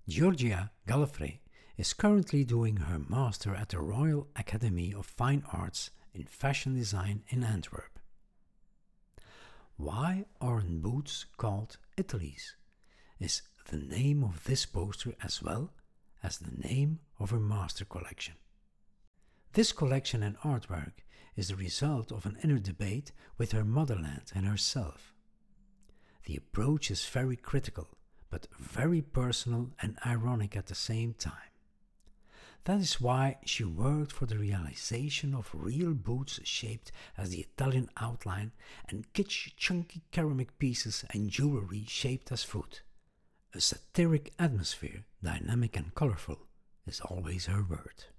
Georgia Gallifrey is currently doing her master at the Royal Academy of Fine Arts in Fashion Design in Antwerp. Why aren't boots called Italy's? Is the name of this poster as well as the name of her master collection. This collection and artwork is the result of an inner debate with her motherland and herself. The approach is very critical, but very personal and ironic at the same time. That is why she worked for the realization of real boots shaped as the Italian outline and kitsch chunky ceramic pieces and jewelry shaped as food. A satiric atmosphere, dynamic and colorful, is always her word.